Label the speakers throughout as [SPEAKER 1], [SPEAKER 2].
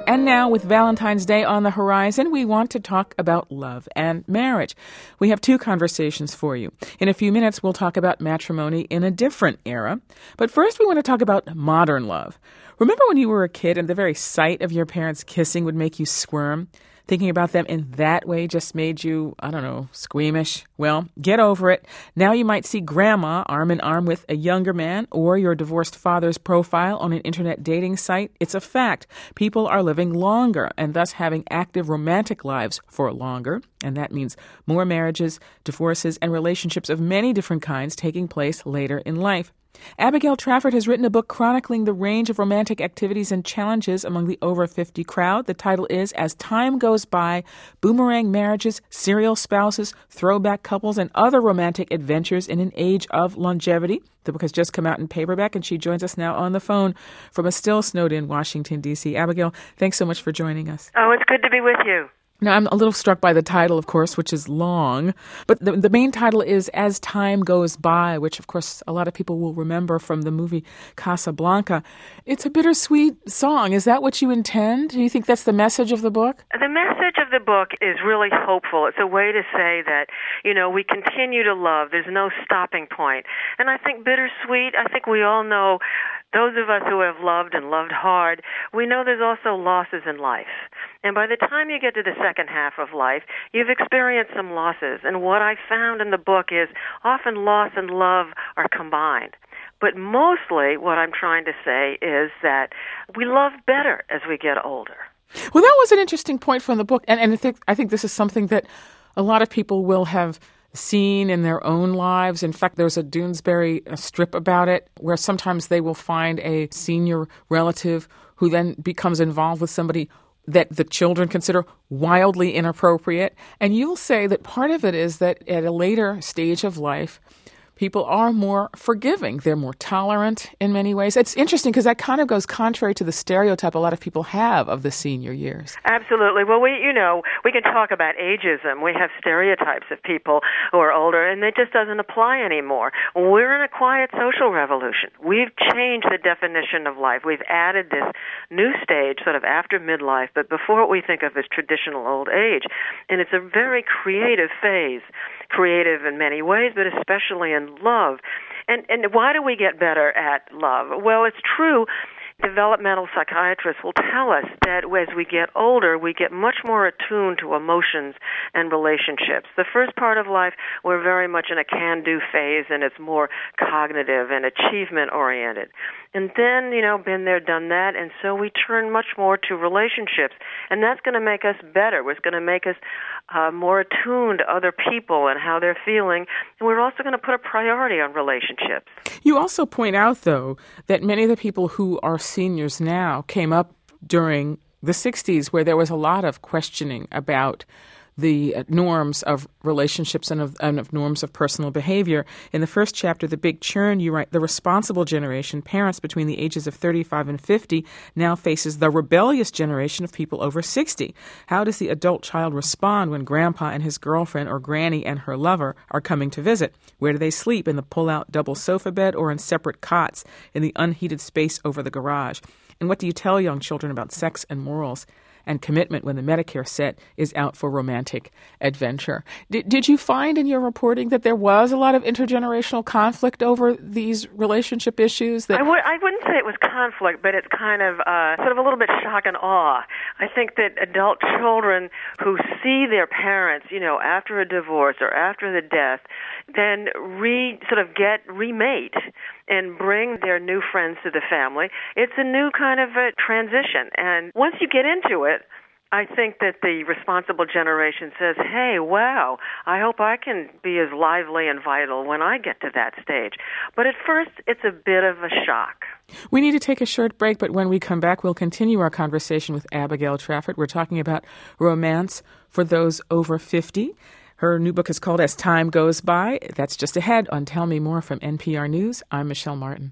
[SPEAKER 1] And now, with Valentine's Day on the horizon, we want to talk about love and marriage. We have two conversations for you. In a few minutes, we'll talk about matrimony in a different era. But first, we want to talk about modern love. Remember when you were a kid and the very sight of your parents kissing would make you squirm? Thinking about them in that way just made you, squeamish. Well, get over it. Now you might see grandma arm in arm with a younger man or your divorced father's profile on an internet dating site. It's a fact. People are living longer and thus having active romantic lives for longer. And that means more marriages, divorces, and relationships of many different kinds taking place later in life. Abigail Trafford has written a book chronicling the range of romantic activities and challenges among the over 50 crowd. The title is As Time Goes By, Boomerang Marriages, Serial Spouses, Throwback Couples, and Other Romantic Adventures in an Age of Longevity. The book has just come out in paperback, and she joins us now on the phone from a still snowed-in Washington, D.C. Abigail, thanks so much for joining us.
[SPEAKER 2] Oh, it's good to be with you.
[SPEAKER 1] Now, I'm a little struck by the title, of course, which is long, but the main title is As Time Goes By, which, of course, a lot of people will remember from the movie Casablanca. It's a bittersweet song. Is that what you intend? Do you think that's the message of the book?
[SPEAKER 2] The message of the book is really hopeful. It's a way to say that, we continue to love. There's no stopping point. And I think bittersweet, I think we all know, those of us who have loved and loved hard, we know there's also losses in life. And by the time you get to the second half of life, you've experienced some losses. And what I found in the book is often loss and love are combined. But mostly what I'm trying to say is that we love better as we get older.
[SPEAKER 1] Well, that was an interesting point from the book. And I think this is something that a lot of people will have seen in their own lives. In fact, there's a Doonesbury strip about it where sometimes they will find a senior relative who then becomes involved with somebody that the children consider wildly inappropriate. And you'll say that part of it is that at a later stage of life, people are more forgiving. They're more tolerant in many ways. It's interesting because that kind of goes contrary to the stereotype a lot of people have of the senior years.
[SPEAKER 2] Absolutely. Well, we can talk about ageism. We have stereotypes of people who are older, and it just doesn't apply anymore. We're in a quiet social revolution. We've changed the definition of life. We've added this new stage sort of after midlife, but before what we think of as traditional old age. And it's a very creative phase. Creative in many ways, but especially in love. And why do we get better at love? Well, it's true. Developmental psychiatrists will tell us that as we get older, we get much more attuned to emotions and relationships. The first part of life, we're very much in a can-do phase, and it's more cognitive and achievement-oriented. And then, been there, done that, and so we turn much more to relationships. And that's going to make us better. It's going to make us more attuned to other people and how they're feeling. And we're also going to put a priority on relationships.
[SPEAKER 1] You also point out, though, that many of the people who are seniors now came up during the 60s where there was a lot of questioning about the norms of relationships and of norms of personal behavior. In the first chapter, The Big Churn, you write, the responsible generation, parents between the ages of 35 and 50, now faces the rebellious generation of people over 60. How does the adult child respond when grandpa and his girlfriend or granny and her lover are coming to visit? Where do they sleep, in the pull-out double sofa bed or in separate cots in the unheated space over the garage? And what do you tell young children about sex and morals and commitment when the Medicare set is out for romantic adventure? Did you find in your reporting that there was a lot of intergenerational conflict over these relationship issues?
[SPEAKER 2] I wouldn't say it was conflict, but it's kind of sort of a little bit shock and awe. I think that adult children who see their parents, after a divorce or after the death, then remate and bring their new friends to the family. It's a new kind of a transition. And once you get into it, I think that the responsible generation says, hey, wow, I hope I can be as lively and vital when I get to that stage. But at first, it's a bit of a shock.
[SPEAKER 1] We need to take a short break, but when we come back, we'll continue our conversation with Abigail Trafford. We're talking about romance for those over 50. Her new book is called As Time Goes By. That's just ahead on Tell Me More from NPR News. I'm Michelle Martin.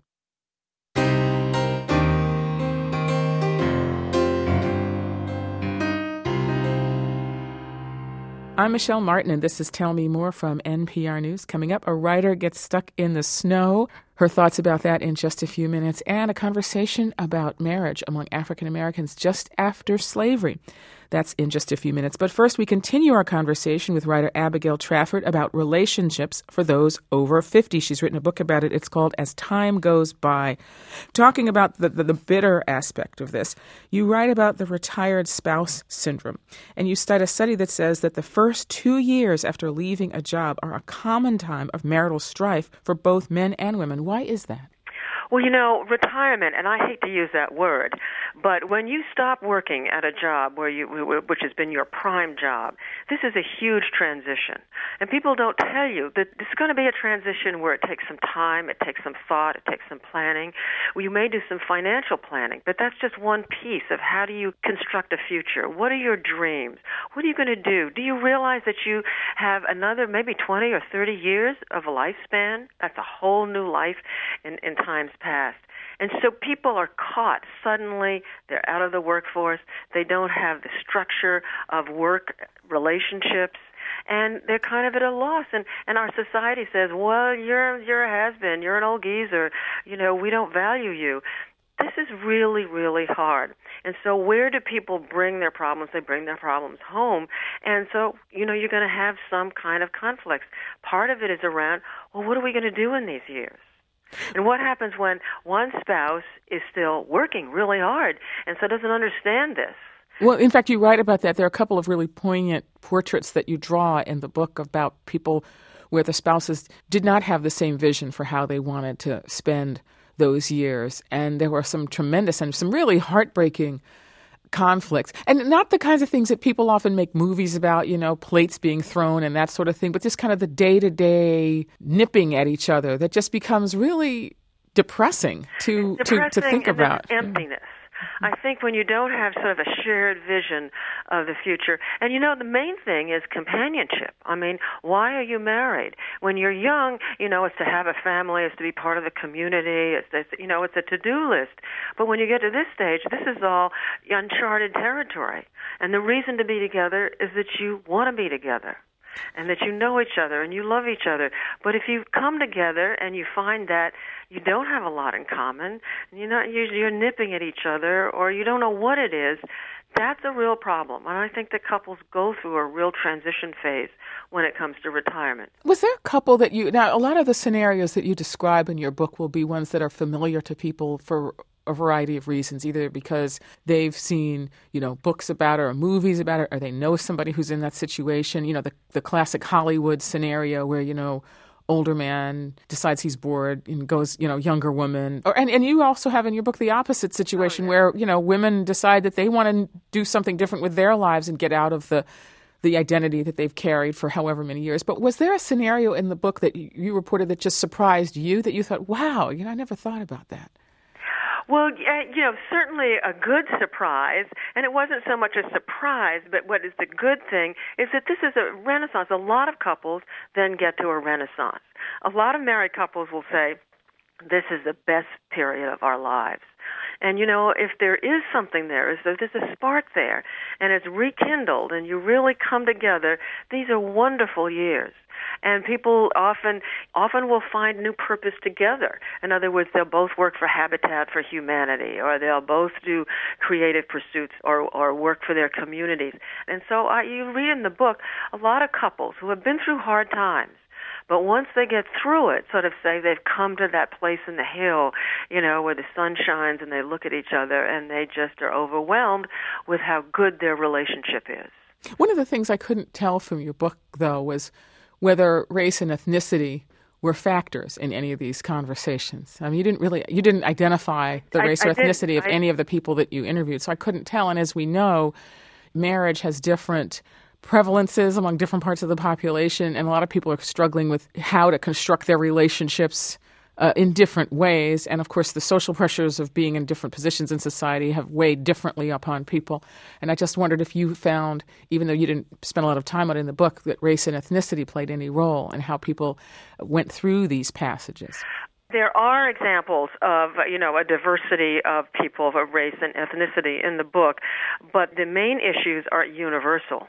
[SPEAKER 1] I'm Michelle Martin, and this is Tell Me More from NPR News. Coming up, a writer gets stuck in the snow. Her thoughts about that in just a few minutes, and a conversation about marriage among African Americans just after slavery. That's in just a few minutes. But first, we continue our conversation with writer Abigail Trafford about relationships for those over 50. She's written a book about it. It's called As Time Goes By. Talking about the bitter aspect of this, you write about the retired spouse syndrome. And you cite a study that says that the first 2 years after leaving a job are a common time of marital strife for both men and women. Why is that?
[SPEAKER 2] Well, retirement, and I hate to use that word, but when you stop working at a job which has been your prime job, this is a huge transition. And people don't tell you that this is going to be a transition where it takes some time, it takes some thought, it takes some planning. You may do some financial planning, but that's just one piece of how do you construct a future. What are your dreams? What are you going to do? Do you realize that you have another maybe 20 or 30 years of a lifespan? That's a whole new life in times past. And so people are caught suddenly. They're out of the workforce. They don't have the structure of work relationships, and they're kind of at a loss. And our society says, well, you're a has-been. You're an old geezer. We don't value you. This is really, really hard. And so where do people bring their problems? They bring their problems home. And so, you're going to have some kind of conflicts. Part of it is around, well, what are we going to do in these years? And what happens when one spouse is still working really hard and so doesn't understand this?
[SPEAKER 1] Well, in fact, you write about that. There are a couple of really poignant portraits that you draw in the book about people where the spouses did not have the same vision for how they wanted to spend those years. And there were some tremendous and some really heartbreaking conflicts, and not the kinds of things that people often make movies about, plates being thrown and that sort of thing, but just kind of the day-to-day nipping at each other that just becomes really depressing to think about.
[SPEAKER 2] Emptiness. I think when you don't have sort of a shared vision of the future, and the main thing is companionship. I mean, why are you married? When you're young, it's to have a family, it's to be part of the community, it's a to-do list. But when you get to this stage, this is all uncharted territory. And the reason to be together is that you want to be together, and that you know each other and you love each other. But if you come together and you find that you don't have a lot in common, and you're nipping at each other, or you don't know what it is, that's a real problem. And I think that couples go through a real transition phase when it comes to retirement.
[SPEAKER 1] Was there a couple that now a lot of the scenarios that you describe in your book will be ones that are familiar to people for a variety of reasons, either because they've seen, books about it or movies about it, or they know somebody who's in that situation. The classic Hollywood scenario where, older man decides he's bored and goes, younger woman. And you also have in your book the opposite situation where, women decide that they want to do something different with their lives and get out of the identity that they've carried for however many years. But was there a scenario in the book that you reported that just surprised you, that you thought, wow, I never thought about that?
[SPEAKER 2] Well, certainly a good surprise, and it wasn't so much a surprise, but what is the good thing is that this is a renaissance. A lot of couples then get to a renaissance. A lot of married couples will say, this is the best period of our lives. And, if there is something there, is that there's a spark there, and it's rekindled, and you really come together, these are wonderful years. And people often will find new purpose together. In other words, they'll both work for Habitat for Humanity, or they'll both do creative pursuits or work for their communities. And so you read in the book a lot of couples who have been through hard times, but once they get through it, sort of say they've come to that place in the hill, where the sun shines, and they look at each other and they just are overwhelmed with how good their relationship is.
[SPEAKER 1] One of the things I couldn't tell from your book, though, was whether race and ethnicity were factors in any of these conversations. I mean, you didn't identify the race or ethnicity of any of the people that you interviewed, so I couldn't tell. And as we know, marriage has different prevalences among different parts of the population, and a lot of people are struggling with how to construct their relationships in different ways. And of course, the social pressures of being in different positions in society have weighed differently upon people. And I just wondered if you found, even though you didn't spend a lot of time on it in the book, that race and ethnicity played any role in how people went through these passages.
[SPEAKER 2] There are examples of, a diversity of people of race and ethnicity in the book, but the main issues are universal.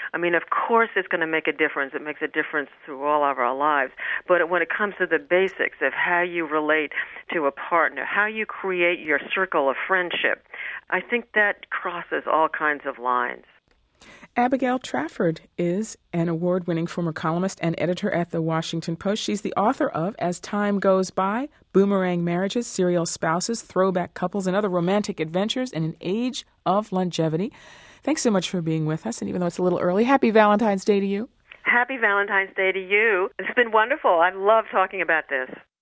[SPEAKER 2] I mean, of course it's going to make a difference. It makes a difference through all of our lives. But when it comes to the basics of how you relate to a partner, how you create your circle of friendship, I think that crosses all kinds of lines.
[SPEAKER 1] Abigail Trafford is an award-winning former columnist and editor at The Washington Post. She's the author of As Time Goes By, Boomerang Marriages, Serial Spouses, Throwback Couples, and Other Romantic Adventures in an Age of Longevity. Thanks so much for being with us, and even though it's a little early, happy Valentine's Day to you.
[SPEAKER 2] Happy Valentine's Day to you. It's been wonderful. I love talking about this.